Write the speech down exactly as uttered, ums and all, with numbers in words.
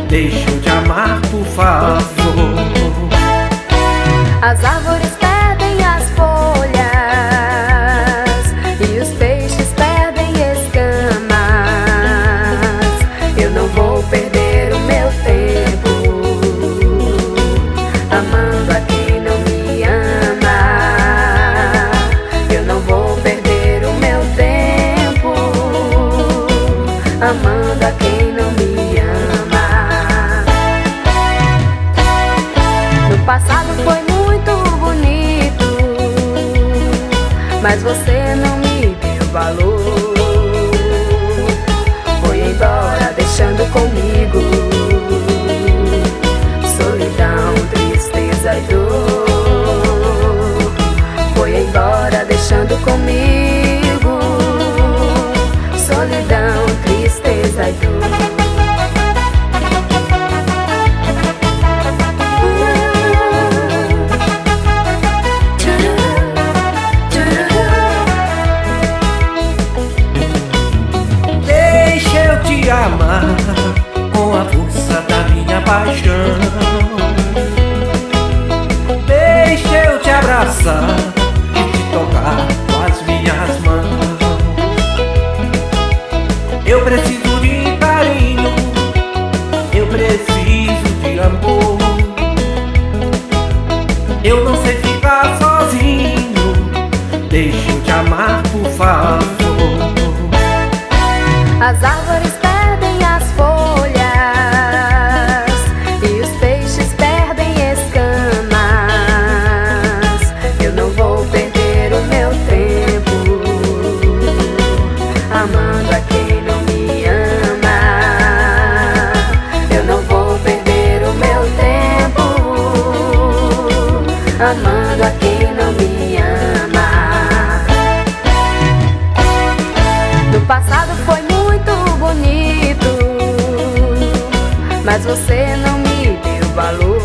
deixa eu te amar, por favor. As árvores perdem as folhas e os peixes perdem escamas. Eu não vou perder o meu tempo amando a quem não me ama. Eu não vou perder o meu tempo amando a quem não me ama. No passado foi muito bonito, mas você não me deu valor. Foi embora deixando comigo solidão, tristeza e dor. Foi embora deixando comigo solidão, tristeza e dor. Amar com a força da minha paixão. Deixa eu te abraçar e te tocar com as minhas mãos. Eu preciso de carinho, eu preciso de amor. Eu não sei ficar sozinho, deixa eu te amar, por favor. As árvores perdem as folhas e os peixes perdem escamas. Eu não vou perder o meu tempo amando a quem não me ama. Eu não vou perder o meu tempo amando a quem não me ama. No passado foi muito bonito, mas você não me deu valor.